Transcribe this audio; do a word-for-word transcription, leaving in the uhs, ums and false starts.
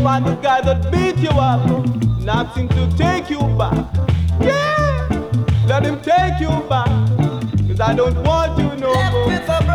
find the guy that beat you up, and asking to take you back. Yeah, let him take you back, cause I don't want you no more.